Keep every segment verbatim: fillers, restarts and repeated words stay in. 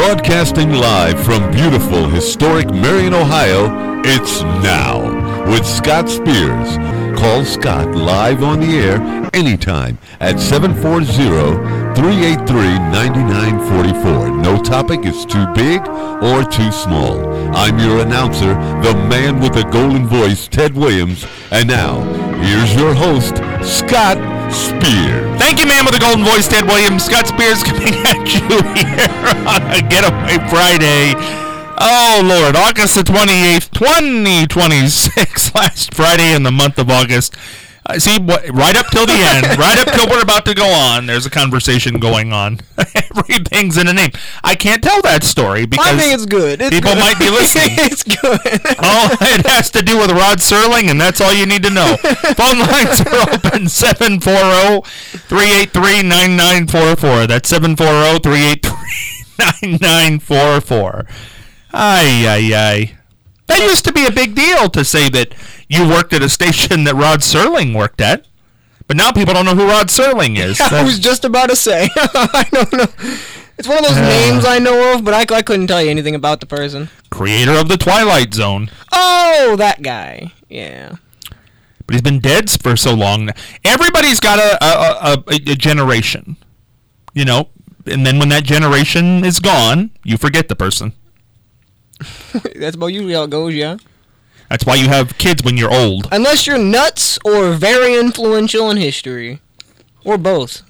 Broadcasting live from beautiful, historic Marion, Ohio, it's Now with Scott Spears. Call Scott live on the air anytime at seven four zero, three eight three, nine nine four four. No topic is too big or too small. I'm your announcer, the man with the golden voice, Ted Williams. And now, here's your host, Scott Spears. Thank you, man with the golden voice, Ted Williams. Scott Spears coming at you here on a Getaway Friday. Oh, Lord, August the twenty-eighth, twenty twenty-six, last Friday in the month of August. Uh, see, what, right up till the end, right up till we're about to go on, there's a conversation going on. Everything's in a name. I can't tell that story because I think it's good. It's people good. might be listening. It's good. Oh, it has to do with Rod Serling, and that's all you need to know. Phone lines are open, seven four zero, three eight three, nine nine four four. That's seven four zero, three eight three, nine nine four four. Ay, ay, ay. That used to be a big deal to say that you worked at a station that Rod Serling worked at. But now people don't know who Rod Serling is. I was just about to say. I don't know. It's one of those uh, names I know of, but I, I couldn't tell you anything about the person. Creator of the Twilight Zone. Oh, that guy. Yeah. But he's been dead for so long. Everybody's got a, a, a, a generation. You know, and then when that generation is gone, you forget the person. That's about usually how it goes, yeah. That's why you have kids when you're old. Unless you're nuts or very influential in history. Or both.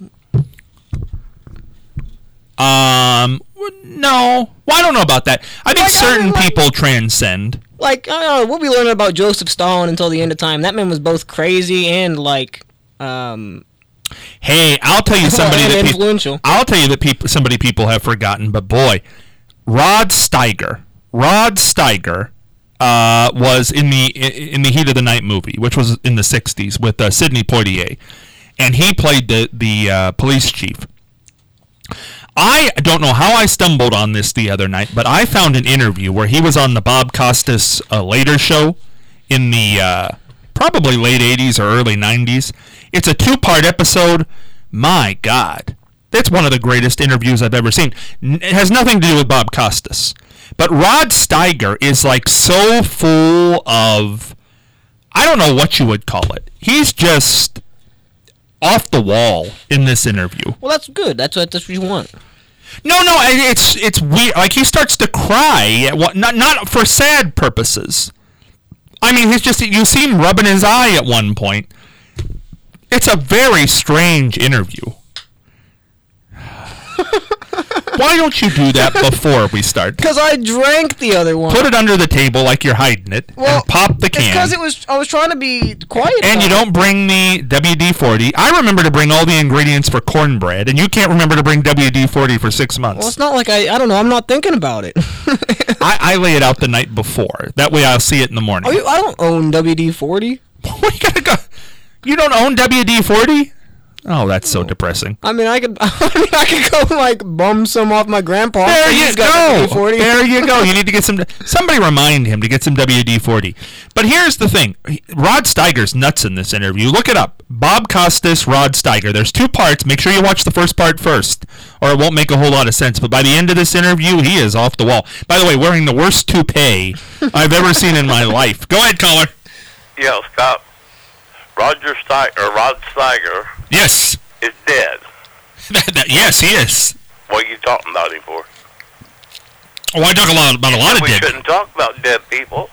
Um, no. Well, I don't know about that. I think like, certain I mean, like, people transcend. Like, I don't know, we'll be learning about Joseph Stalin until the end of time. That man was both crazy and, like, um... Hey, I'll tell you somebody that influential. Pe- I'll tell you that people, somebody people have forgotten, but boy, Rod Steiger. Rod Steiger uh, was in the in the Heat of the Night movie, which was in the sixties with uh, Sidney Poitier, and he played the the uh, police chief. I don't know how I stumbled on this the other night, but I found an interview where he was on the Bob Costas uh, Later Show in the uh, probably late eighties or early nineties. It's a two-part episode. My God, that's one of the greatest interviews I've ever seen. It has nothing to do with Bob Costas. But Rod Steiger is like so full of, I don't know what you would call it. He's just off the wall in this interview. Well, that's good. That's what, that's what you want. No, no, it's it's weird. Like he starts to cry, at what, not not for sad purposes. I mean, he's just, you see him rubbing his eye at one point. It's a very strange interview. Why don't you do that before we start? Because I drank the other one. Put it under the table like you're hiding it, well, and pop the can. Because it was, I was trying to be quiet. And you don't bring the W D forty. I remember to bring all the ingredients for cornbread, and you can't remember to bring W D forty for six months. Well, it's not like I, I don't know, I'm not thinking about it. I, I lay it out the night before. That way I'll see it in the morning. Oh, you, I don't own W D forty. What, you gotta go? You don't own W D forty? Oh, that's so depressing. I mean, I could, I mean, I could go like bum some off my grandpa. There you go. There you go. You need to get some. Somebody remind him to get some W D forty. But here's the thing: Rod Steiger's nuts in this interview. Look it up. Bob Costas, Rod Steiger. There's two parts. Make sure you watch the first part first, or it won't make a whole lot of sense. But by the end of this interview, he is off the wall. By the way, wearing the worst toupee I've ever seen in my life. Go ahead, caller. Yeah, Scott. Roger Steiger, or Rod Steiger. Yes. Is dead. that, that, yes, he is. What are you talking about him for? Oh, I talk a lot about a lot of we dead. We shouldn't talk about dead people.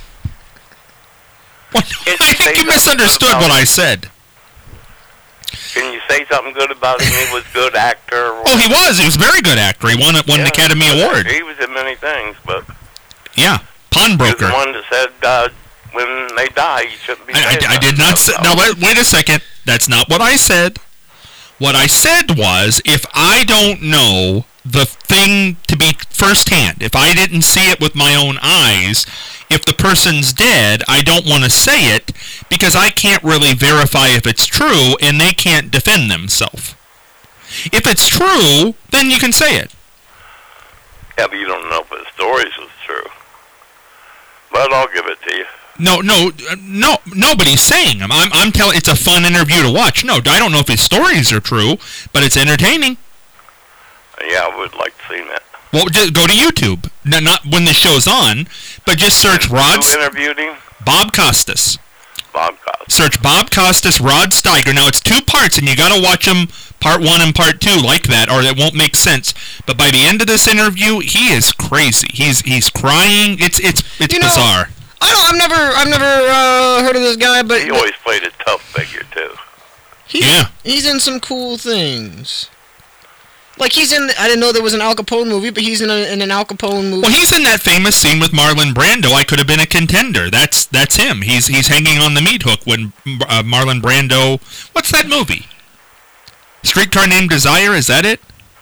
What? I think you misunderstood what I said. Can you say something good about him? He was a good actor. Oh, he was. He was a very good actor. He won, won yeah, an Academy Award. He was in many things, but... Yeah, pawnbroker. He was the one that said... Uh, when they die, you shouldn't be. I, I, I did not say. Now wait, wait a second. That's not what I said. What I said was, if I don't know the thing to be firsthand, if I didn't see it with my own eyes, if the person's dead, I don't want to say it because I can't really verify if it's true, and they can't defend themselves. If it's true, then you can say it. Yeah, but you don't know if the stories was true. But I'll give it to you. No, no, no. Nobody's saying them. I'm, I'm telling. It's a fun interview to watch. No, I don't know if his stories are true, but it's entertaining. Yeah, I would like to see that. Well, just go to YouTube. No, not when the show's on, but just search Rod. Who interviewed him? Bob Costas. Bob Costas. Search Bob Costas, Rod Steiger. Now, it's two parts, and you got to watch them part one and part two like that, or it won't make sense. But by the end of this interview, he is crazy. He's he's crying. It's it's it's You know, bizarre. I don't. I've never. I've never uh, heard of this guy, but He always played a tough figure, too. he's, Yeah. he's in some cool things. Like he's in. I didn't know there was an Al Capone movie, but he's in, a, in an Al Capone movie. Well, he's in that famous scene with Marlon Brando. I could have been a contender. That's that's him. He's he's hanging on the meat hook when uh, Marlon Brando. What's that movie? Streetcar Named Desire. Is that it?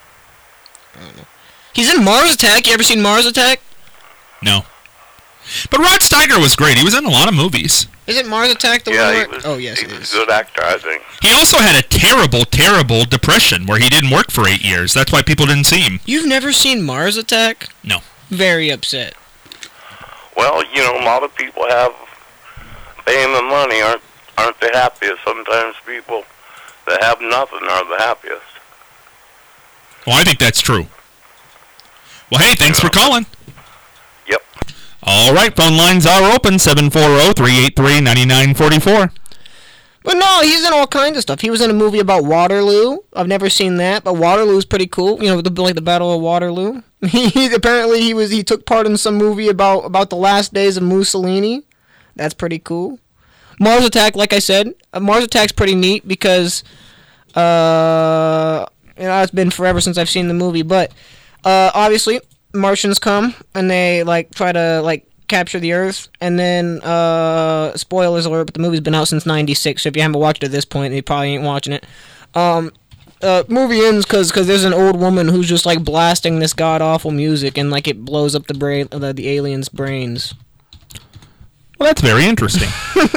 He's in Mars Attack. You ever seen Mars Attack? No. But Rod Steiger was great. He was in a lot of movies. Isn't Mars Attack the Yeah, one he where... was, oh, yes, he it was is. a good actor, I think. He also had a terrible, terrible depression where he didn't work for eight years. That's why people didn't see him. You've never seen Mars Attack? No. Very upset. Well, you know, a lot of people have fame and money aren't aren't the happiest. Sometimes people that have nothing are the happiest. Well, I think that's true. Well, hey, thanks for calling. Yep. All right, phone lines are open, seven four zero, three eight three, nine nine four four. But no, he's in all kinds of stuff. He was in a movie about Waterloo. I've never seen that, but Waterloo's pretty cool. You know, the, like the Battle of Waterloo. He apparently he was he took part in some movie about about the last days of Mussolini. That's pretty cool. Mars Attack, like I said, uh, Mars Attack's pretty neat because uh, you know, it's been forever since I've seen the movie, but uh, obviously Martians come and they like try to like capture the Earth, and then uh, spoilers alert, but the movie's been out since ninety-six, so if you haven't watched it at this point, you probably ain't watching it. Um, uh, movie ends because cause there's an old woman who's just like blasting this god awful music, and like it blows up the brain, the, the aliens' brains. Well, that's very interesting.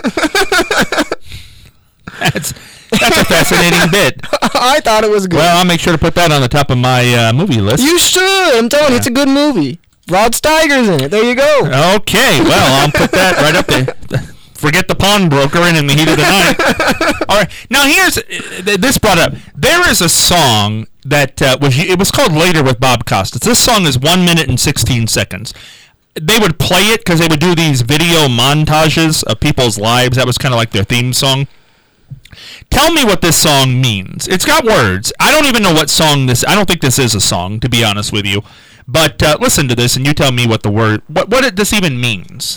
that's that's a fascinating bit. I thought it was good. Well, I'll make sure to put that on the top of my uh, movie list. You should. I'm telling you, it's a good movie. Rod Steiger's in it. There you go. Okay, well, I'll put that right up there. Forget the pawnbroker and in the heat of the night. All right, now here's uh, this brought up. There is a song that uh, was it was called Later with Bob Costas. This song is one minute and sixteen seconds. They would play it because they would do these video montages of people's lives. That was kind of like their theme song. Tell me what this song means. It's got words. I don't even know what song this. I don't think this is a song, to be honest with you. But uh, listen to this, and you tell me what the word, what what it, this even means.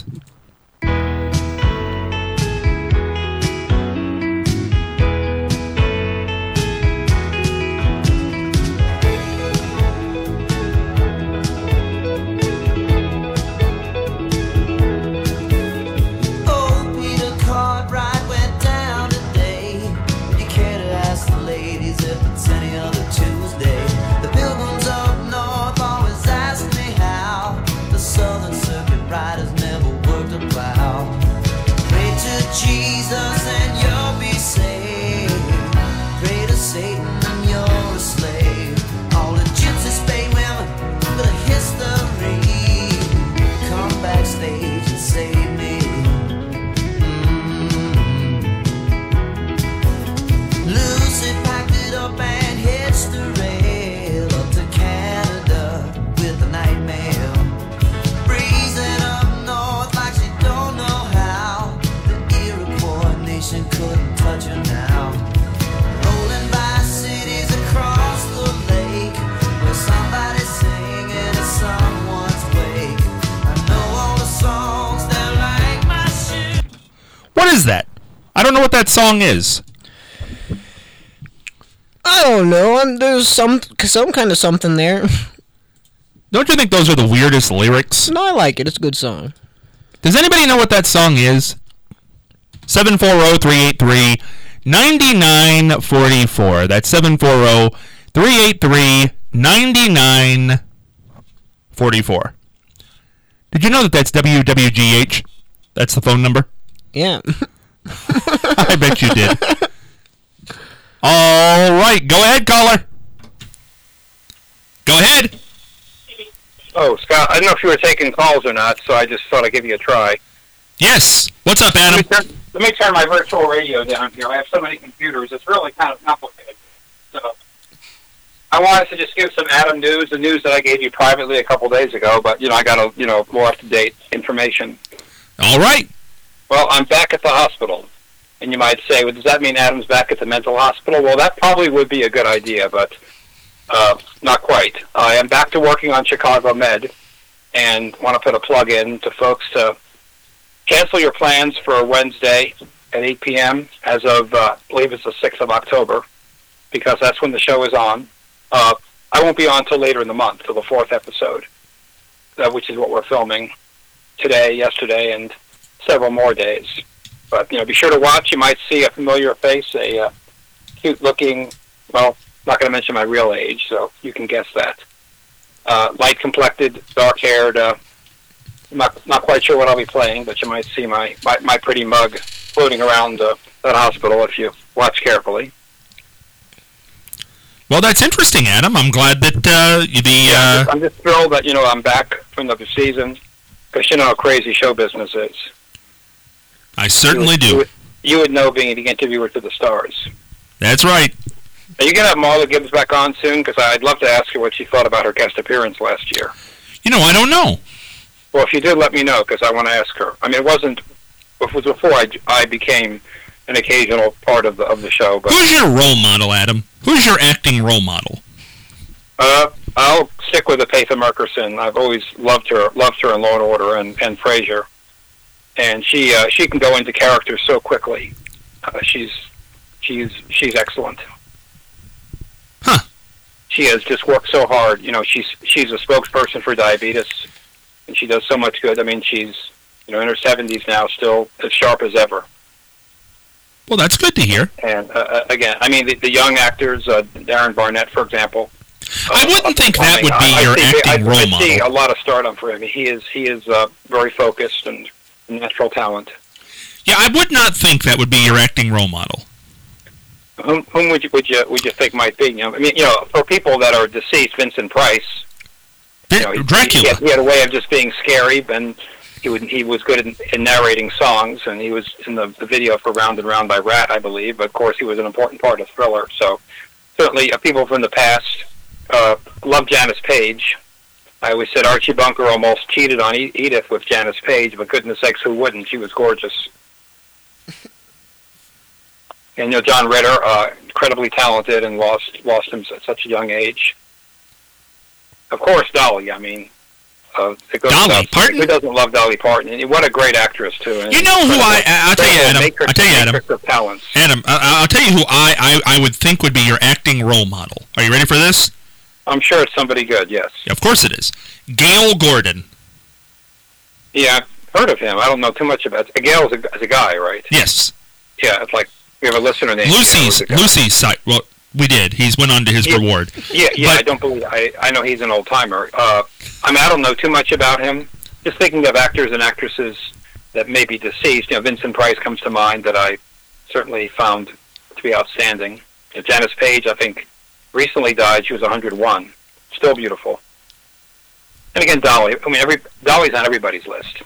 Jesus and you'll be saved. Pray to Satan and you're a slave. All the gypsy Spain women with a history, come backstage and save me. Mm-hmm. Lucy packed it up and hitched the rail up to Canada with the nightmare. Breezing up north like she don't know how. Couldn't touch her now. Rolling by cities across the lake where somebody's singing at someone's wake. I know all the songs that like my shit. What is that? I don't know what that song is. I don't know. I'm, there's some some kind of something there. Don't you think those are the weirdest lyrics? No, I like it. It's a good song. Does anybody know what that song is? seven four zero, three eight three, nine nine four four. That's seven four zero, three eight three, nine nine four four. Did you know that that's W W G H? That's the phone number? Yeah. I bet you did. All right. Go ahead, caller. Go ahead. Oh, Scott, I don't know if you were taking calls or not, so I just thought I'd give you a try. Yes. What's up, Let me, Adam? turn, let me turn my virtual radio down here. I have so many computers. It's really kind of complicated. So, I wanted to just give some Adam news, the news that I gave you privately a couple days ago, but, you know, I got, a, you know, more up-to-date information. All right. Well, I'm back at the hospital. And you might say, well, does that mean Adam's back at the mental hospital? Well, that probably would be a good idea, but uh, not quite. I am back to working on Chicago Med, and want to put a plug in to folks to cancel your plans for Wednesday at eight p.m. as of, uh, I believe it's the sixth of October, because that's when the show is on. Uh, I won't be on till later in the month, till the fourth episode, uh, which is what we're filming today, yesterday, and several more days. But, you know, be sure to watch. You might see a familiar face, a uh, cute-looking, well, not going to mention my real age, so you can guess that. Uh, light-complected, dark-haired, uh, not, not quite sure what I'll be playing, but you might see my, my, my pretty mug floating around uh, that hospital if you watch carefully. Well, that's interesting, Adam. I'm glad that uh, the... Yeah, Uh... I'm, just, I'm just thrilled that, you know, I'm back for another season, because you know how crazy show business is. I certainly you would, do. You would, you would know being the interviewer to the stars. That's right. Are you going to have Marla Gibbs back on soon? Because I'd love to ask her what she thought about her guest appearance last year. You know, I don't know. Well, if you did, let me know, because I want to ask her. I mean, it wasn't... It was before I, I became an occasional part of the of the show. But Who's your role model, Adam? Who's your acting role model? Uh, I'll stick with Faith Merkerson. I've always loved her, loved her in Law and Order and, and Frasier. And she uh, she can go into characters so quickly. Uh, she's she's she's excellent. Huh. She has just worked so hard. You know, she's she's a spokesperson for diabetes, and she does so much good. I mean, she's you know in her seventies now, still as sharp as ever. Well, that's good to hear. And uh, again, I mean, the, the young actors, uh, Darren Barnett, for example. I wouldn't uh, think that would be I, your I see, acting I, role I model. see a lot of stardom for him. He is he is uh, very focused and natural talent. Yeah, I would not think that would be your acting role model. Whom, whom would you would you would you think might be? You know, I mean, you know, for people that are deceased, Vincent Price. You know, he, Dracula. He had, he had a way of just being scary, and he would he was good in, in narrating songs, and he was in the, the video for Round and Round by Rat, I believe. But of course, he was an important part of Thriller. So certainly, uh, people from the past uh, love Janice Page. I always said Archie Bunker almost cheated on e- Edith with Janice Page, but goodness sakes, who wouldn't? She was gorgeous. And you know, John Ritter, uh, incredibly talented, and lost lost him at such a young age. Of course, Dolly. I mean, uh, it goes Dolly without saying, Parton? who doesn't love Dolly Parton? And what a great actress too. And You know who I- I- I'll tell you, Adam. Matrix, I'll tell you, Adam. Matrix of talents. Adam, I, I'll tell you who I, I, I would think would be your acting role model. Are you ready for this? I'm sure it's somebody good. Yes. Of course it is. Gail Gordon. Yeah, I've heard of him. I don't know too much about. Gail is a, is a guy, right? Yes. Yeah, it's like we have a listener named Lucy's Gail, who's a guy. Lucy's site. Well, we did. He's went on to his Yeah. reward. Yeah, yeah. But- I don't believe. I I know he's an old timer. Uh, I mean, I don't know too much about him. Just thinking of actors and actresses that may be deceased. You know, Vincent Price comes to mind that I certainly found to be outstanding. You know, Janice Page, I think, recently died. She was one hundred one. Still beautiful. And again, Dolly. I mean, every Dolly's on everybody's list.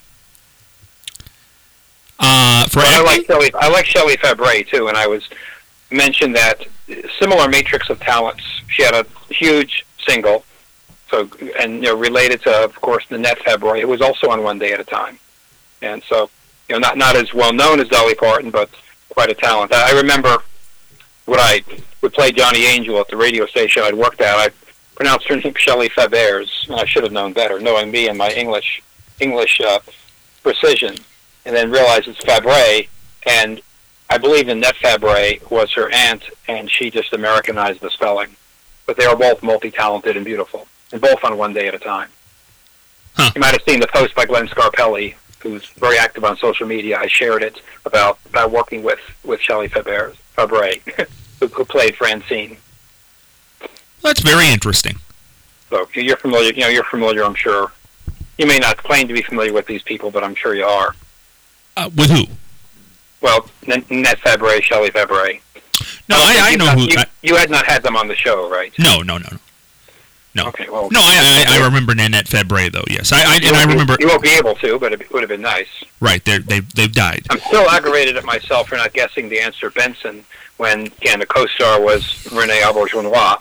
Uh, for But I acting? like Shelley. I like Shelley Fabre too, and I was mentioned that similar matrix of talents. She had a huge single, so and you know related to, of course, Nanette Fabre, who was also on One Day at a Time, and so you know not not as well known as Dolly Parton, but quite a talent. I remember when I would play Johnny Angel at the radio station I'd worked at. I pronounced her name Shelley Fabers, and I should have known better, knowing me and my English English uh, precision. And then realized it's Fabre, and I believe Nanette Fabre was her aunt, and she just Americanized the spelling. But they were both multi-talented and beautiful, and both on One Day at a Time. Huh. You might have seen the post by Glenn Scarpelli, who's very active on social media. I shared it about, about working with, with Shelley Fabre, Fabre who, who played Francine. That's very interesting. So you're familiar, you know, you're familiar, I'm sure. You may not claim to be familiar with these people, but I'm sure you are. Uh, with who? Well, Nanette Fabre, Shelley Fabre. No, I, I You know not- who. You, I, you had not had them on the show, right? no, no, no, no. No. Okay, well. No, I, I, I remember Nanette Fabre though. Yes, I, I you and I won't be- remember. You won't be able to, but it would have been nice. Right, they they they've died. I'm still aggravated at myself for not guessing the answer Benson when, again, the co-star was Renee Auberjonois.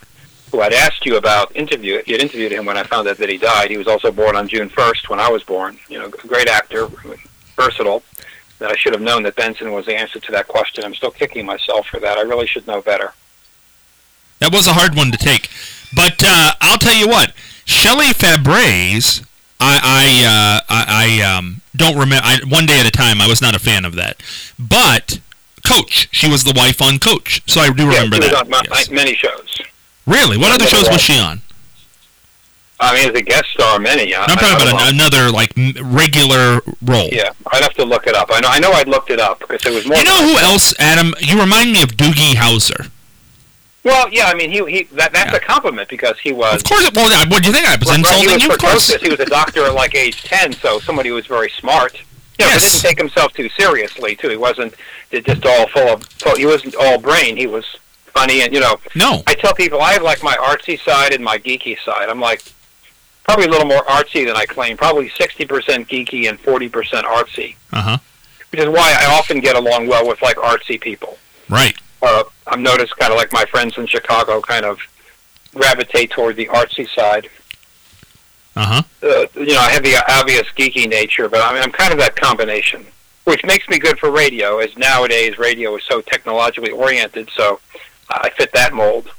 who I'd asked you about interview. You had interviewed him when I found out that he died. He was also born on June first when I was born. You know, a great actor, versatile. That I should have known that Benson was the answer to that question. I'm still kicking myself for that. I really should know better. That was a hard one to take. But uh, I'll tell you what, Shelley Fabares, I I, uh, I, I um, don't remember. I, One Day at a Time, I was not a fan of that. But Coach, she was the wife on Coach, so I do Yeah, remember she was that. on ma- Yes. many shows. Really? What other shows was she on? I mean, as a guest star, many. I, I'm talking I don't about know. an, another like m- regular role. Yeah, I'd have to look it up. I know. I know. I'd looked it up because it was more. You know who else, Adam? You remind me of Doogie Howser. Well, yeah. I mean, he he. That, that's Yeah. a compliment because he was. Of course. It, well, what do you think? I was Well, insulting he was you. Of course. precocious. He was a doctor at like age ten, so somebody who was very smart. You know, Yes. he didn't take himself too seriously too. He wasn't just all full of. Full, he wasn't all brain. He was funny, and you know. No. I tell people I have like my artsy side and my geeky side. I'm like probably a little more artsy than I claim. Probably sixty percent geeky and forty percent artsy, Uh huh. which is why I often get along well with like artsy people. Right. Uh, I've noticed kind of like my friends in Chicago kind of gravitate toward the artsy side. Uh huh. Uh, you know, I have the obvious geeky nature, but I mean, I'm kind of that combination, which makes me good for radio, as nowadays radio is so technologically oriented, so I fit that mold.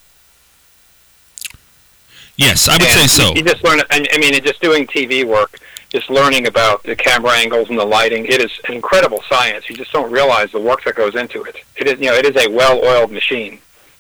Yes, I would And say so. You just learn, I mean, just doing T V work, just learning about the camera angles and the lighting, it is an incredible science. You just don't realize the work that goes into it. It is, you know, it is a well-oiled machine.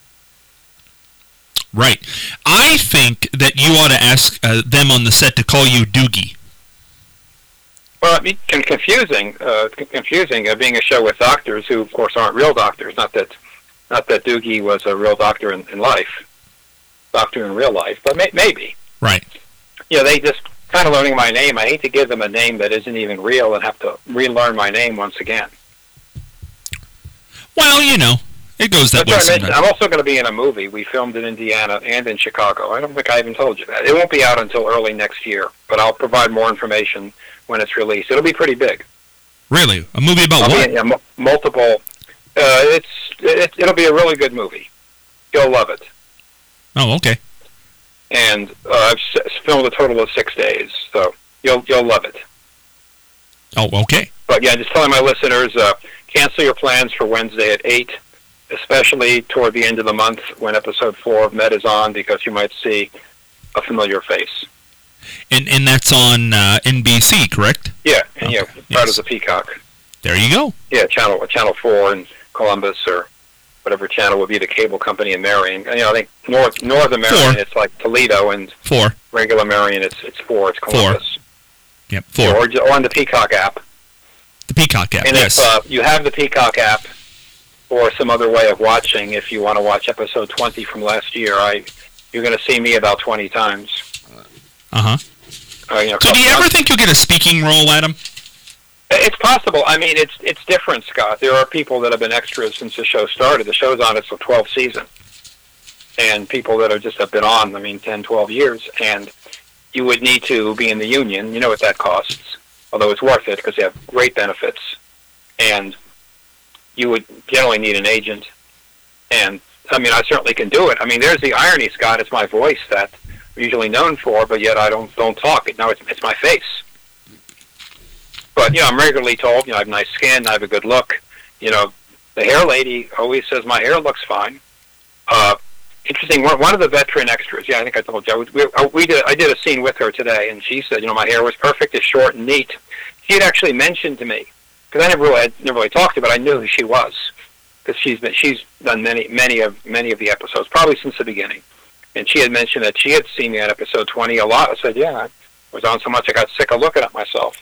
Right. I think that you ought to ask uh, them on the set to call you Doogie. Well, I mean, con- confusing, uh, con- confusing, uh, being a show with doctors who, of course, aren't real doctors. Not that, not that Doogie was a real doctor in, in life, doctor in real life, but may- maybe. Right. You know, they just kind of learning my name. I hate to give them a name that isn't even real and have to relearn my name once again. Well, you know, it goes that That's way what I mentioned. sometimes. I'm also going to be in a movie. We filmed in Indiana and in Chicago. I don't think I even told you that. It won't be out until early next year, but I'll provide more information when it's released. It'll be pretty big. Really? A movie about I'll what? be in, yeah, m- multiple. Uh, it's it, it'll be a really good movie. You'll love it. Oh, okay. And uh, I've s- filmed a total of six days, so you'll you'll love it. Oh, okay. But yeah, just telling my listeners, uh, cancel your plans for Wednesday at eight, especially toward the end of the month when episode four of Med is on, because you might see a familiar face. And and that's on uh, N B C, correct? Yeah, and Okay, yeah, part yes. of the Peacock. There you go. Yeah, channel channel four in Columbus or whatever channel would be the cable company in Marion. And, you know, I think north north of Marion, Four. it's like Toledo, and Four. regular Marion, it's it's four, it's Columbus. Yep, Yeah, four. or, ju- or on the Peacock app. The Peacock app, And yes. if uh, you have the Peacock app or some other way of watching, if you want to watch episode twenty from last year, I you're going to see me about twenty times. Uh-huh. Uh, you know, So do you ever think you'll get a speaking role, Adam? It's possible. I mean, it's it's different, Scott. There are people that have been extras since the show started. The show's on its twelfth season. And people that have just have been on, I mean, ten, twelve years. And you would need to be in the union. You know what that costs, although it's worth it because you have great benefits. And you would generally need an agent. And, I mean, I certainly can do it. I mean, there's the irony, Scott. It's my voice that I'm usually known for, but yet I don't don't talk. Now it's, it's my face. But, you know, I'm regularly told, you know, I have nice skin, I have a good look. You know, the hair lady always says my hair looks fine. Uh, interesting, one, one of the veteran extras, yeah, I think I told you, we, we did, I did a scene with her today, and she said, you know, my hair was perfect, it's short and neat. She had actually mentioned to me, because I never really, had, never really talked to her, but I knew who she was, because she's been, she's done many, many of, many of the episodes, probably since the beginning. And she had mentioned that she had seen me on episode twenty a lot. I said, yeah, I was on so much I got sick of looking at myself.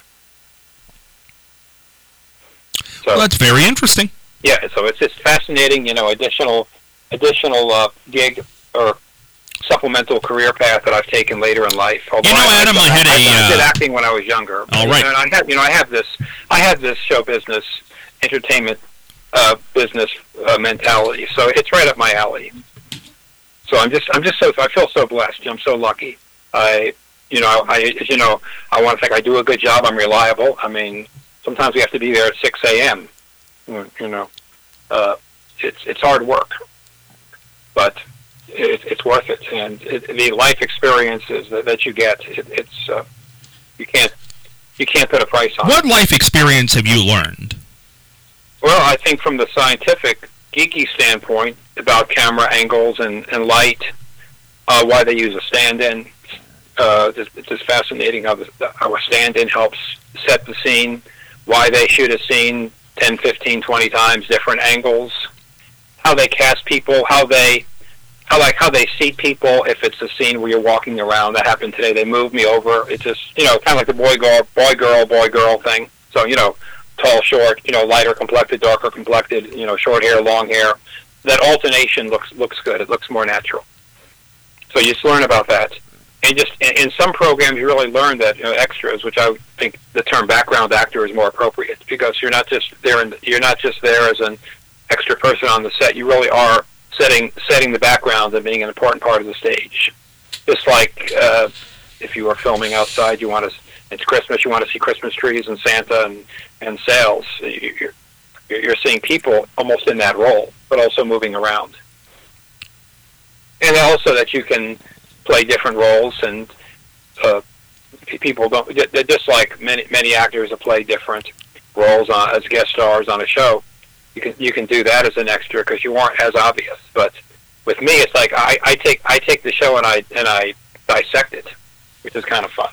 So, Well, that's very interesting. yeah, so it's just fascinating, you know, additional additional uh, gig or supplemental career path that I've taken later in life. Although You know, Adam, I had a, I did uh, acting when I was younger. All right. And I had, you know, I have this, I had this show business, entertainment uh, business uh, mentality. So it's right up my alley. So I'm just, I'm just so, I feel so blessed. I'm so lucky. I, you know, I, as you know, I want to think I do a good job. I'm reliable. I mean, sometimes we have to be there at six a.m. You know, uh, it's it's hard work, but it, it's worth it. And it, the life experiences that, that you get, it, it's uh, you can't you can't put a price on. What life experience have you learned? Well, I think from the scientific, geeky standpoint about camera angles and, and light, uh, why they use a stand-in. Uh, it's, it's just fascinating how, the, how a stand-in helps set the scene, why they shoot a scene ten, fifteen, twenty times, different angles, how they cast people, how they how like how they seat people if it's a scene where you're walking around. That happened today. They moved me over. It's just, you know, kind of like the boy girl, boy girl, boy girl thing. So, you know, tall, short, you know, lighter complected, darker complected, you know, short hair, long hair. That alternation looks looks good. It looks more natural. So you just learn about that. And just in, in some programs, you really learn that, you know, extras, which I think the term background actor is more appropriate, because you're not just there, in, you're not just there as an extra person on the set. You really are setting setting the background and being an important part of the stage. Just like uh, if you were filming outside, you want to. It's Christmas. You want to see Christmas trees and Santa and and sails. You're, you're seeing people almost in that role, but also moving around. And also that you can play different roles, and uh, people don't. Just like many many actors that play different roles on, as guest stars on a show, you can you can do that as an extra because you aren't as obvious. But with me, it's like I, I take I take the show and I and I dissect it, which is kind of fun.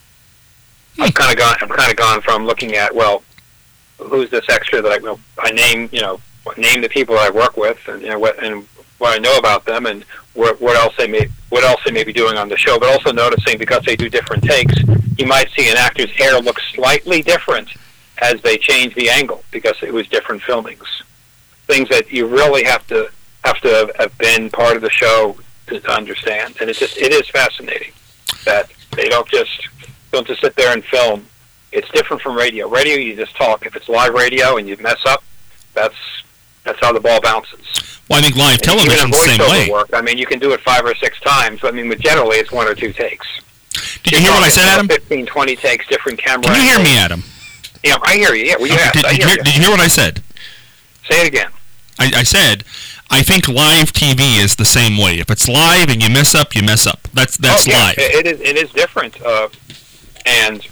I've kind of gone. I'm kind of gone from looking at, well, who's this extra that I, you know, I name, you know, name the people that I work with, and you know what and what I know about them, and what, what else they may what else they may be doing on the show. But also noticing, because they do different takes, you might see an actor's hair look slightly different as they change the angle because it was different filmings. Things that you really have to have to have, have been part of the show to, to understand, and it just it is fascinating that they don't just. Don't just sit there and film. It's different from radio. Radio, you just talk. If it's live radio and you mess up, that's that's how the ball bounces. Well, I think live television the same way. Work, I mean, you can do it five or six times. I mean, but generally it's one or two takes. Did you, you hear what I said, Adam? fifteen, twenty takes, different camera. Can you hear me, Adam? Yeah, I hear you. Yeah, well, you okay, asked. Did, I did, hear you hear, you. did you hear what I said? Say it again. I, I said, I think live T V is the same way. If it's live and you mess up, you mess up. That's that's oh, yeah, live. It is. It is different. Uh, And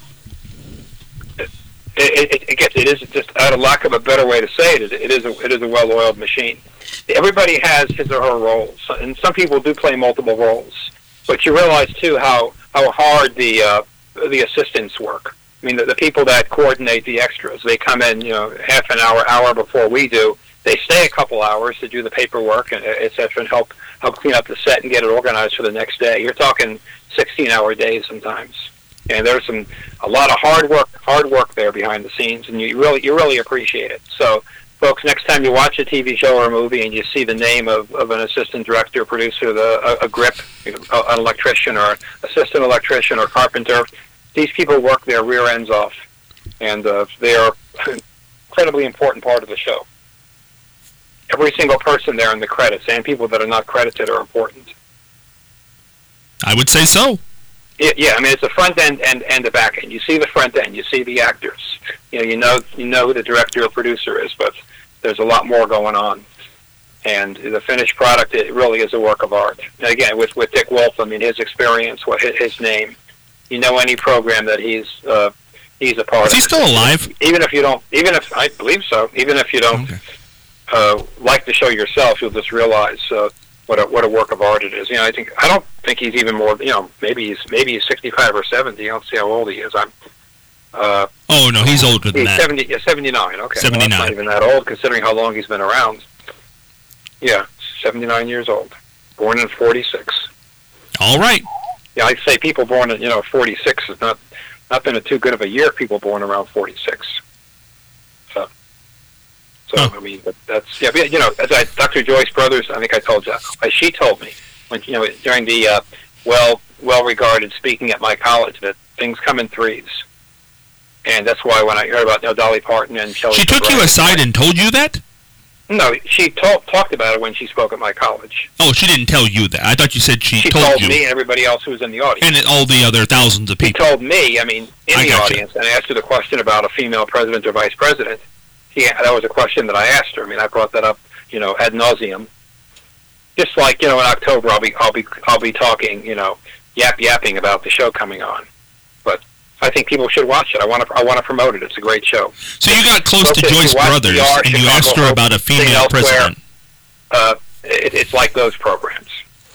it, it, it gets it is just out of lack of a better way to say it. It is a it is a well-oiled machine. Everybody has his or her roles, and some people do play multiple roles. But you realize too how how hard the uh, the assistants work. I mean, the, the people that coordinate the extras, they come in, you know, half an hour, hour before we do. They stay a couple hours to do the paperwork and et cetera, and help help clean up the set and get it organized for the next day. You're talking sixteen-hour days sometimes. And there's some a lot of hard work, hard work there behind the scenes, and you really you really appreciate it. So, folks, next time you watch a T V show or a movie and you see the name of, of an assistant director, producer, the, a, a grip, an electrician or assistant electrician or carpenter, these people work their rear ends off, and uh, they are an incredibly important part of the show. Every single person there in the credits and people that are not credited are important. I would say so. Yeah, yeah, I mean, it's the front end and, and the back end. You see the front end, you see the actors. You know, you know, you know who the director or producer is, but there's a lot more going on. And the finished product, it really is a work of art. And again, with with Dick Wolf, I mean, his experience, what his, his name. You know, any program that he's uh, he's a part of. Is he still alive? Even if you don't, even if I believe so, even if you don't okay. uh, like the show yourself, you'll just realize. Uh, What a what a work of art it is. You know, I think I don't think he's even more. You know, maybe he's maybe he's sixty-five or seventy. I don't see how old he is. I'm. Uh, oh no, he's older than he's that. seventy, yeah, seventy-nine. Okay, seventy-nine. Well, that's not even that old considering how long he's been around. Yeah, seventy-nine years old. Born in forty-six. All right. Yeah, I'd say people born in you know forty-six has not not been a too good of a year. People born around forty-six. So. So, huh. I mean, but that's, yeah, but, you know, as I, Doctor Joyce Brothers, I think I told you, as she told me, when, you know, during the uh, well, well-regarded speaking at my college, that things come in threes. And that's why when I heard about, you know, Dolly Parton and Shelley... She took you aside and told you that? No, she talk, talked about it when she spoke at my college. Oh, she didn't tell you that. I thought you said she, she told, told you. me and everybody else who was in the audience. And all the other thousands of people. She told me, I mean, in I the gotcha. audience, and I asked her the question about a female president or vice president. Yeah, that was a question that I asked her. I mean, I brought that up, you know, ad nauseum. just like, you know, in October, I'll be, I'll be, I'll be talking, you know, yap yapping about the show coming on. But I think people should watch it. I want to, I want to promote it. It's a great show. So you got close Plus, to if you Joyce watch Brothers, V R, and you Chicago asked her Hope, about a Sing female Elsewhere, president. Uh, it, it's like those programs.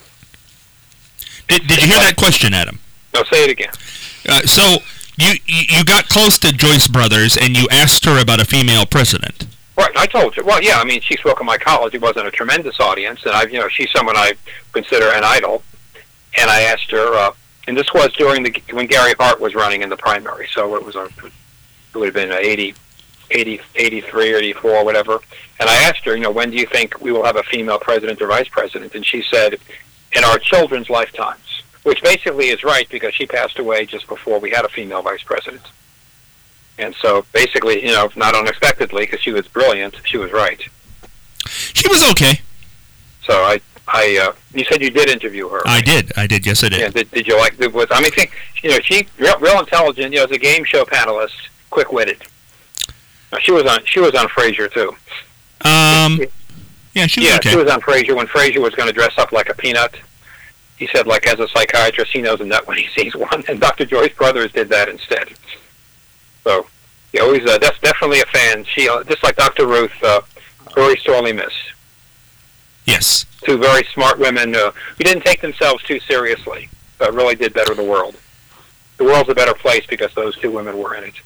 Did, did you hear that question, Adam? No, say it again. Uh, so you you got close to Joyce Brothers, and you asked her about a female president. Right, I told you. Well, yeah, I mean, she spoke at my college. It wasn't a tremendous audience, and I, you know, she's someone I consider an idol. And I asked her, uh, and this was during the when Gary Hart was running in the primary, so it was a, it would have been eighty, eighty, eighty-three, eighty-four, whatever. And I asked her, you know, when do you think we will have a female president or vice president? And she said, in our children's lifetimes, which basically is right because she passed away just before we had a female vice president. And so basically, you know, not unexpectedly, because she was brilliant, she was right. She was okay. So I, I, uh, you said you did interview her. I did. I did. Yes, I did. Yeah. Did, did you like? It was I mean, think, you know, she real, real intelligent. You know, as a game show panelist, quick-witted. Now, she was on. She was on Frasier too. Um. Yeah, she was yeah, okay. she was on Frasier when Frasier was going to dress up like a peanut. He said, like, as a psychiatrist, he knows a nut when he sees one, and Doctor Joyce Brothers did that instead. So, yeah, always uh, that's definitely a fan. She uh, just like Doctor Ruth, uh, very sorely missed. Yes. Two very smart women uh, who didn't take themselves too seriously, but really did better the world. The world's a better place because those two women were in it.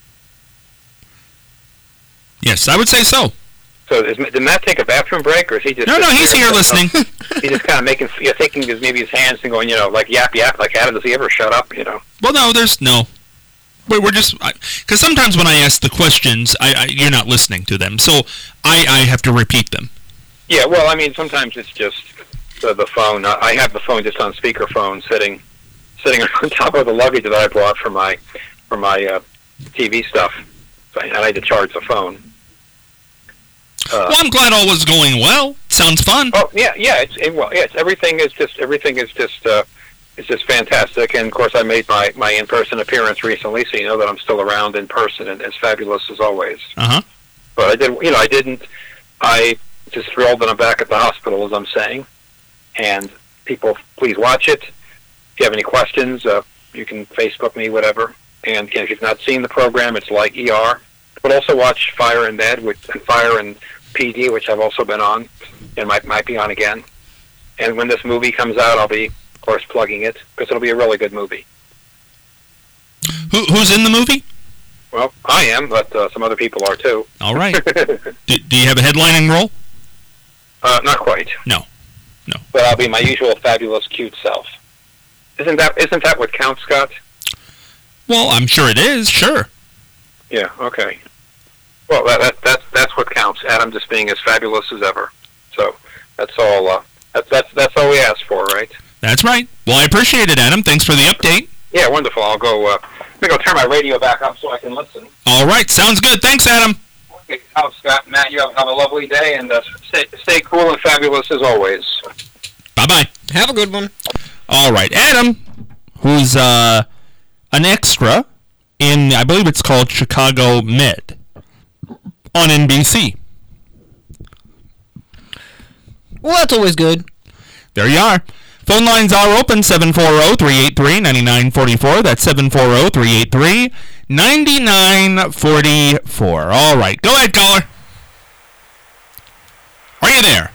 Yes, I would say so. So is, did Matt take a bathroom break, or is he just... No, no, he's here listening. He's just kind of making, you know, thinking his, maybe his hands and going, you know, like yap yap, like Adam, does he ever shut up, you know? Well, no, there's no. We're, we're just... Because sometimes when I ask the questions, I, I you're not listening to them, so I, I have to repeat them. Yeah, well, I mean, sometimes it's just the, the phone. I I have the phone just on speakerphone, sitting sitting on top of the luggage that I brought for my for my uh, T V stuff, so I, I had to charge the phone. Uh, Well, I'm glad all was going well. Sounds fun. oh yeah, yeah. It's it, well, yeah. It's, everything is just everything is just uh, it's just fantastic. And of course, I made my my in person appearance recently, so you know that I'm still around in person and as fabulous as always. Uh huh. But I did, you know, I didn't. I just thrilled that I'm back at the hospital, as I'm saying. And people, please watch it. If you have any questions, uh, you can Facebook me, whatever. And again, if you've not seen the program, it's like E R. But also watch Fire and Med, which and Fire and P D, which I've also been on, and might might be on again. And when this movie comes out, I'll be, of course, plugging it because it'll be a really good movie. Who, who's in the movie? Well, I am, but uh, some other people are too. All right. do, do you have a headlining role? Uh, not quite. No. No. But I'll be my usual fabulous, cute self. Isn't that isn't that what counts, Scott? Well, I'm sure it is. Sure. Yeah. Okay. Well, that, that that's that's what counts. Adam just being as fabulous as ever. So that's all. Uh, that's that's that's all we ask for, right? That's right. Well, I appreciate it, Adam. Thanks for the update. Yeah, wonderful. I'll go. Uh, let me go turn my radio back up so I can listen. All right. Sounds good. Thanks, Adam. Okay. Oh, Scott, Matt, you have, have a lovely day and uh, stay stay cool and fabulous as always. Bye-bye. Have a good one. All right. Adam, who's uh, an extra in, I believe it's called Chicago Med on N B C. Well, that's always good. There you are. Phone lines are open, seven four zero, three eight three, nine nine four four. That's seven four zero, three eight three, nine nine four four. All right. Go ahead, caller. Are you there?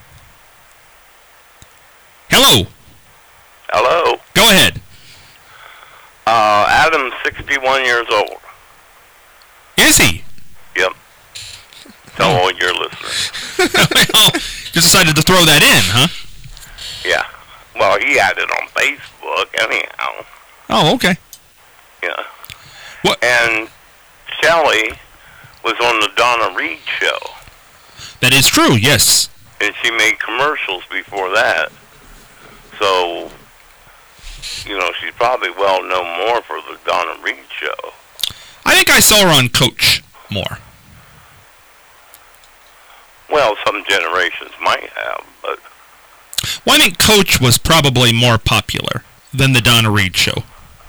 Hello. Hello. Go ahead. Uh, Adam's sixty-one years old. Is he? Yep. Tell all your listeners. Well, just decided to throw that in, huh? Yeah. Well, he had it on Facebook, anyhow. Oh, okay. Yeah. What? And Shelley was on the Donna Reed show, That is true, yes. and she made commercials before that. So, you know, she's probably well known more for the Donna Reed show. I think I saw her on Coach more. Well, some generations might have, but Well, I think Coach was probably more popular than the Donna Reed show.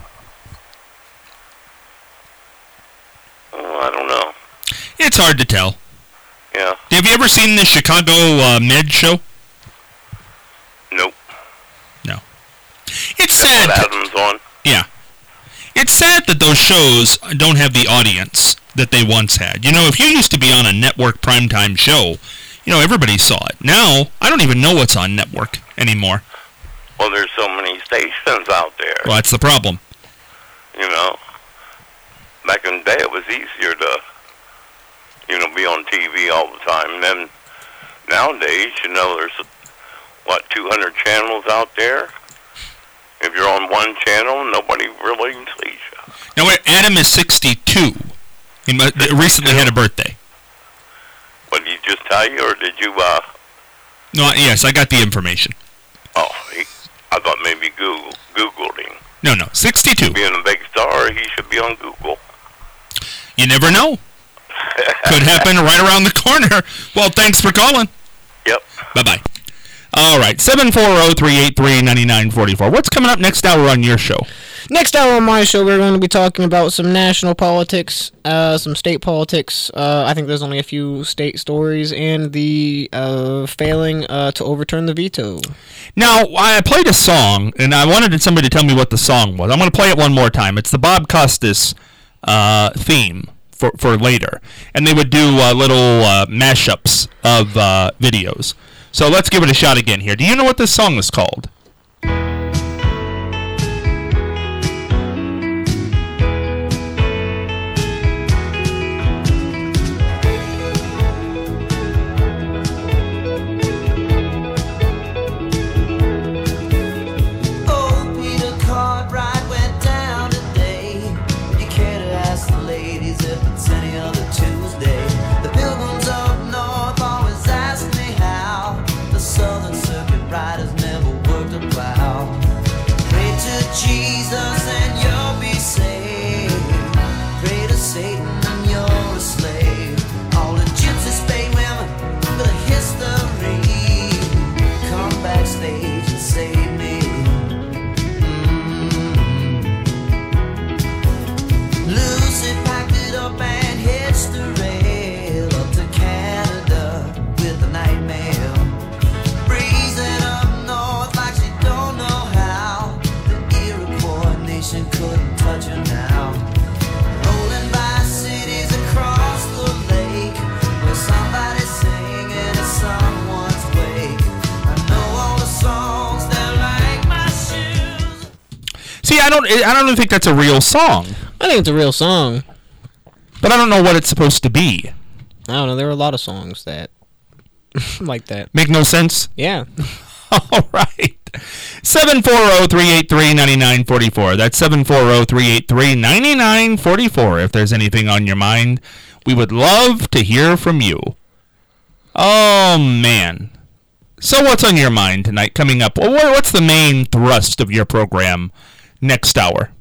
oh, I don't know. It's hard to tell. Yeah. Have you ever seen the Chicago uh, Med show? Nope. sad. Put Adams on. Yeah. It's sad that those shows don't have the audience that they once had. You know, if you used to be on a network primetime show, you know, everybody saw it. Now, I don't even know what's on network anymore. Well, there's so many stations out there. Well, that's the problem. You know, back in the day, it was easier to, you know, be on T V all the time. And then nowadays, you know, there's, what, two hundred channels out there? If you're on one channel, nobody really sees you. Now, wait, Adam is sixty-two. He mu- recently had a birthday. What, did he just tell you, or did you, uh... No, yes, I got the information. Oh, he, I thought maybe Google Googled him. No, no, sixty-two. Being a big star, he should be on Google. You never know. Could happen right around the corner. Well, thanks for calling. Yep. Bye-bye. All right, seven four zero, three eight three, nine nine four four. What's coming up next hour on your show? Next hour on my show, we're going to be talking about some national politics, uh, some state politics. Uh, I think there's only a few state stories, and the uh, failing uh, to overturn the veto. Now, I played a song, and I wanted somebody to tell me what the song was. I'm going to play it one more time. It's the Bob Costas uh, theme for, for later. And they would do uh, little uh, mashups of uh, videos. So let's give it a shot again here. Do you know what this song is called? Oh, Peter Cartwright went down today. You care to ask the ladies if it's any other Tuesday. The pilgrims up north always ask me how the Southern Circuit riders never worked a plow. Pray to Jesus and you'll be saved. Pray to Satan and you're a slave. All the gypsy spade women with a history. Come backstage and save me. Lucy packed it up and hitched the rail up to Canada with the night mail. Breezing up north like she don't know how. The Iroquois nation couldn't touch her now. Rolling by cities across the lake where somebody's singing at someone's wake. I know all the songs, they're like my shoes. See, I don't, I don't think that's a real song, I think it's a real song. but I don't know what it's supposed to be. I don't know. There are a lot of songs that like that. Make no sense? Yeah. All right. seven four zero, three eight three, nine nine four four. That's seven four zero, three eight three, nine nine four four. If there's anything on your mind, we would love to hear from you. Oh, man. So what's on your mind tonight coming up? Well, what- what's the main thrust of your program next hour?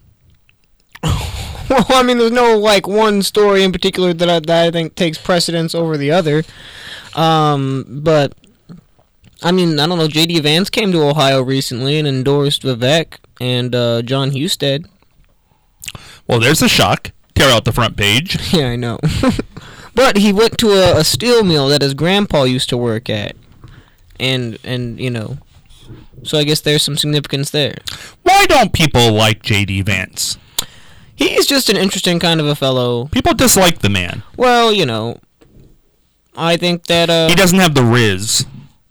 Well, I mean, there's no, like, one story in particular that I, that I think takes precedence over the other. Um, but, I mean, I don't know, J D. Vance came to Ohio recently and endorsed Vivek and uh, John Husted. Well, there's a shock. Tear out the front page. Yeah, I know. But he went to a, a steel mill that his grandpa used to work at. And, and, you know, so I guess there's some significance there. Why don't people like J D. Vance? He's just an interesting kind of a fellow. People dislike the man. Well, you know, I think that, uh... He doesn't have the riz.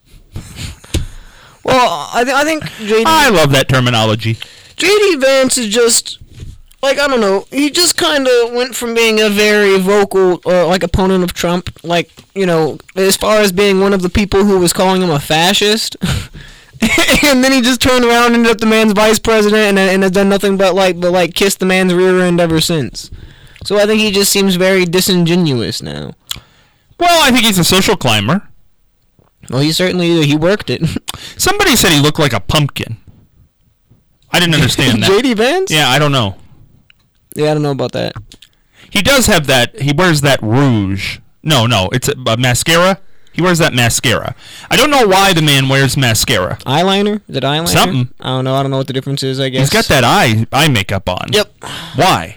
Well, I, th- I think J D... I love that terminology. J D. Vance is just, like, I don't know, he just kind of went from being a very vocal, uh, like, opponent of Trump, like, you know, as far as being one of the people who was calling him a fascist, and then he just turned around and ended up the man's vice president, and, and has done nothing but, like, but, like, kiss the man's rear end ever since. So I think he just seems very disingenuous now. Well, I think he's a social climber. Well, he certainly, he worked it. Somebody said he looked like a pumpkin. I didn't understand that. J D. Vance? Yeah, I don't know. Yeah, I don't know about that. He does have that. He wears that rouge. No, no, it's a, a mascara. He wears that mascara. I don't know why the man wears mascara. Eyeliner? Is it eyeliner? Something. I don't know. I don't know what the difference is, I guess. He's got that eye eye makeup on. Yep. Why?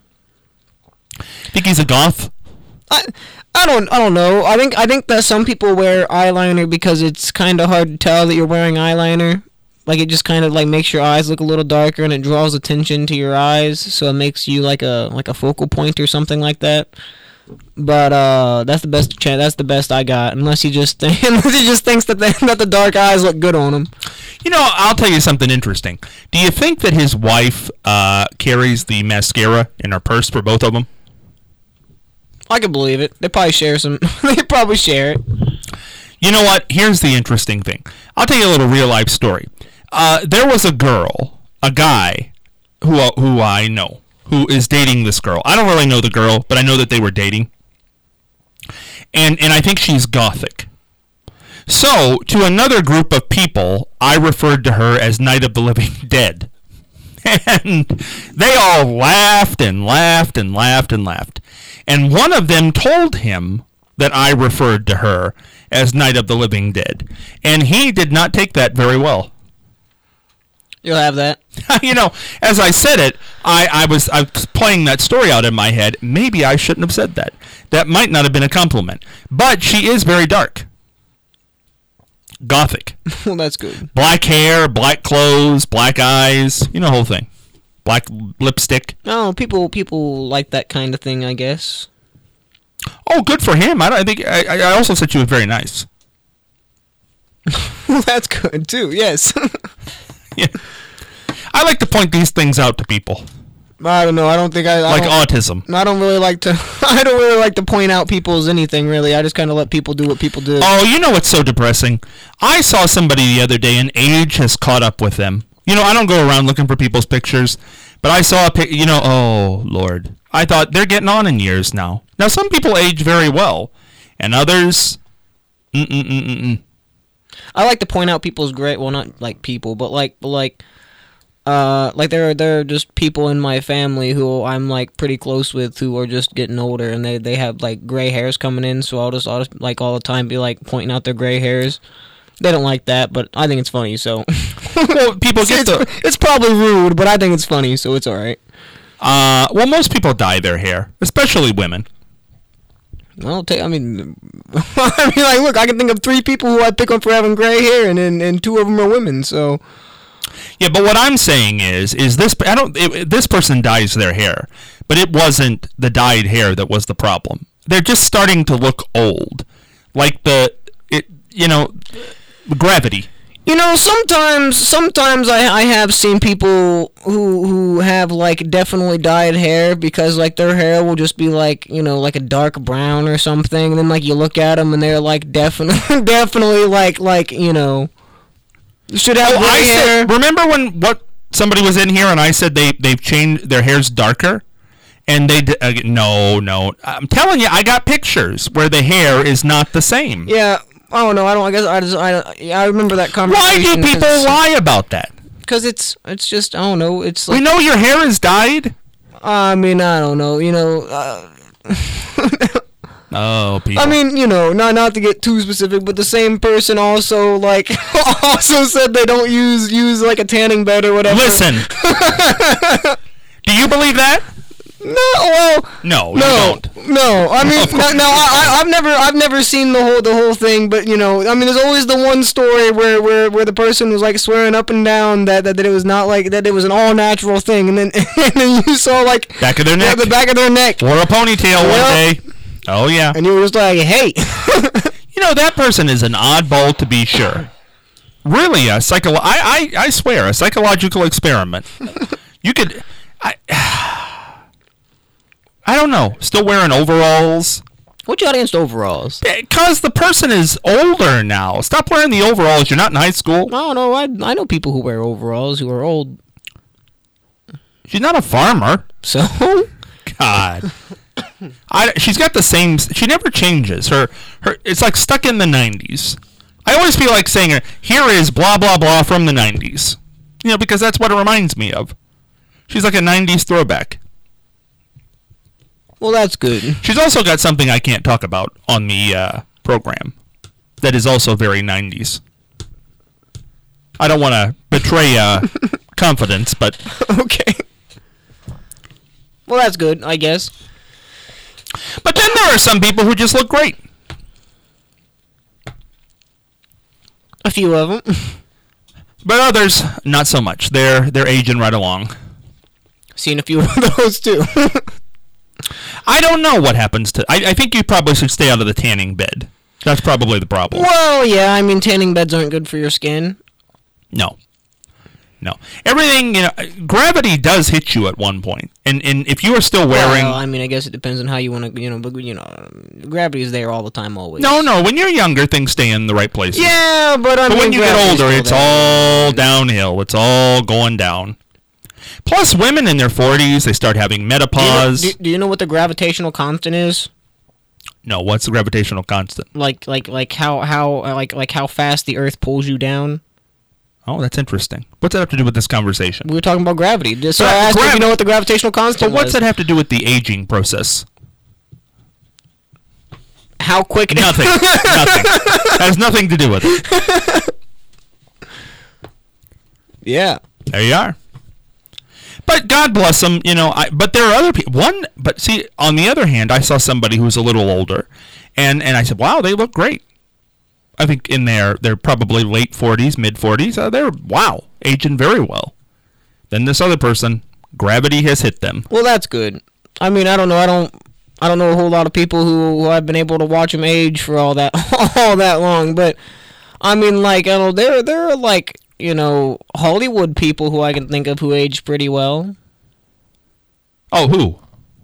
Think he's a goth? I I don't I don't know. I think I think that some people wear eyeliner because it's kind of hard to tell that you're wearing eyeliner. Like it just kind of like makes your eyes look a little darker, and it draws attention to your eyes, so it makes you like a like a focal point or something like that. But uh, that's the best. Ch- that's the best I got. Unless he just th- unless he just thinks that the, that the dark eyes look good on him. You know, I'll tell you something interesting. Do you think that his wife uh, carries the mascara in her purse for both of them? I can believe it. They probably share some. They probably share it. You know what? Here's the interesting thing. I'll tell you a little real life story. Uh, there was a girl, a guy, who uh, who I know, who is dating this girl. I don't really know the girl, but I know that they were dating. And and I think she's gothic. So, to another group of people, I referred to her as Night of the Living Dead. And they all laughed and laughed and laughed and laughed. And one of them told him that I referred to her as Night of the Living Dead. And he did not take that very well. You'll have that. You know, as I said it, I, I was I was playing that story out in my head. Maybe I shouldn't have said that. That might not have been a compliment. But she is very dark. Gothic. Well, that's good. Black hair, black clothes, black eyes. You know the whole thing. Black lipstick. No, people people like that kind of thing, I guess. Oh, good for him. I, don't, I think I, I also said she was very nice. Well, that's good too. Yes. Yeah. I like to point these things out to people. I don't know. I don't think I, I like don't, autism. I don't really like to. I don't really like to point out people's anything. Really, I just kind of let people do what people do. Oh, you know what's so depressing? I saw somebody the other day, and age has caught up with them. You know, I don't go around looking for people's pictures, but I saw a pic. You know, oh Lord, I thought they're getting on in years now. Now, some people age very well, and others, mm mm mm mm mm. I like to point out people's great. Well, not like people, but like, but like. Uh, like there are there are just people in my family who I'm like pretty close with who are just getting older, and they, they have like gray hairs coming in, so I'll just I'll just like all the time be like pointing out their gray hairs. They don't like that, but I think it's funny. So well, people get it's, the. it's probably rude, but I think it's funny, so it's all right. Uh, well, most people dye their hair, especially women. I'll take. I mean, I mean, like, look, I can think of three people who I pick on for having gray hair, and and, and two of them are women. So. Yeah, but what I'm saying is, is this I don't it, this person dyes their hair, but it wasn't the dyed hair that was the problem. They're just starting to look old, like the it you know, gravity. You know, sometimes sometimes I I have seen people who who have like definitely dyed hair because like their hair will just be like, you know, like a dark brown or something. And then like you look at them and they're like definitely definitely like like you know. Should have oh, I hair. said, remember when what somebody was in here and I said they they've changed their hair's darker, and they uh, no no I'm telling you I got pictures where the hair is not the same. Yeah. Oh no, I don't. I guess I just I I remember that conversation. Why do people lie about that? Because it's it's just I don't know. It's like, we know your hair is dyed. I mean I don't know. You know. Uh, Oh, people. I mean, you know, not not to get too specific, but the same person also like also said they don't use use like a tanning bed or whatever. Listen, do you believe that? No, well, no, no, you don't. no. I mean, no, no I, I, I've never, I've never seen the whole the whole thing, but you know, I mean, there's always the one story where where, where the person was like swearing up and down that, that, that it was not like that it was an all natural thing, and then and then you saw like back of their neck, the back of their neck, or a ponytail well, one day. Oh, yeah. And you were just like, hey. You know, that person is an oddball to be sure. Really, a psycho- I, I, I swear, a psychological experiment. You could... I, I don't know. Still wearing overalls? What you got against overalls? Because the person is older now. Stop wearing the overalls. You're not in high school. No, no. I, I know people who wear overalls who are old. She's not a farmer. So? God. I, she's got the same. She never changes. Her her. It's like stuck in the nineties. I always feel like saying her. Here is blah blah blah from the nineties. You know, because that's what it reminds me of. She's like a nineties throwback. Well, that's good. She's also got something I can't talk about on the uh, program. That is also very nineties. I don't want to betray uh, confidence, but okay. Well, that's good, I guess. But then there are some people who just look great. A few of them. But others, not so much. They're they're aging right along. Seen a few of those too. I don't know what happens to. I, I think you probably should stay out of the tanning bed. That's probably the problem. Well, yeah, I mean, tanning beds aren't good for your skin. No. No. Everything, you know, gravity does hit you at one point. And and if you are still wearing... Well, I mean, I guess it depends on how you want to, you know, but, you know, gravity is there all the time, always. No, no, when you're younger, things stay in the right places. Yeah, but I But mean, when you get gravity's older, still it's there. all downhill. It's all going down. Plus, women in their forties, they start having Do you, know, menopause. do, do you know what the gravitational constant is? No, what's the gravitational constant? Like, like, like how, how, like, like how fast the Earth pulls you down? Oh, that's interesting. What's that have to do with this conversation? We were talking about gravity. So Gra- I asked grav- if you know what the gravitational constant But what's was. that have to do with the aging process? How quick? Nothing. Nothing. Has nothing to do with it. Yeah. There you are. But God bless them, you know. I, but there are other people. One, but see, on the other hand, I saw somebody who was a little older, and, and I said, "Wow, they look great." I think in their they're probably late forties, mid forties. Uh, they're wow, aging very well. Then this other person, gravity has hit them. Well, that's good. I mean, I don't know. I don't. I don't know a whole lot of people who, who I've been able to watch them age for all that all that long. But I mean, like, I don't. There, there are like, you know, Hollywood people who I can think of who age pretty well. Oh, who?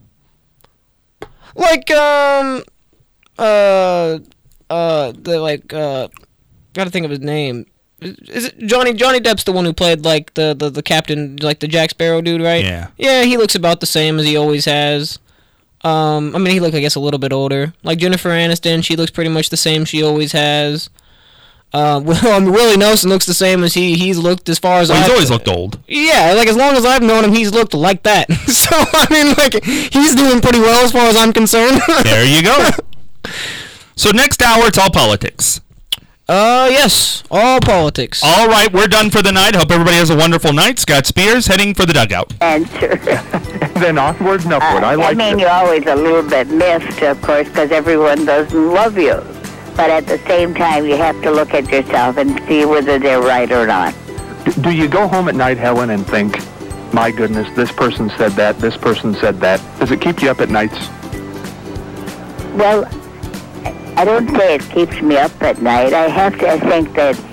Like, um, uh, uh, the like, uh, gotta think of his name. Is it Johnny? Johnny Depp's the one who played like the, the, the captain, like the Jack Sparrow dude, right? Yeah. Yeah, he looks about the same as he always has. Um, I mean, he looked, I guess, a little bit older. Like Jennifer Aniston, she looks pretty much the same she always has. Uh, well, I mean, Willie Nelson looks the same as he he's looked as far as Well, he's I've- always looked old. Yeah, like as long as I've known him, he's looked like that. So I mean, like he's doing pretty well as far as I'm concerned. There you go. So next hour, it's all politics. Uh, yes, all politics. All right, we're done for the night. Hope everybody has a wonderful night. Scott Spears heading for the dugout. Answer. Then onwards and upward. Uh, I I like mean, it. you're always a little bit missed, of course, because everyone doesn't love you. But at the same time, you have to look at yourself and see whether they're right or not. D- Do you go home at night, Helen, and think, my goodness, this person said that, this person said that? Does it keep you up at nights? Well, I don't say it keeps me up at night. I have to think that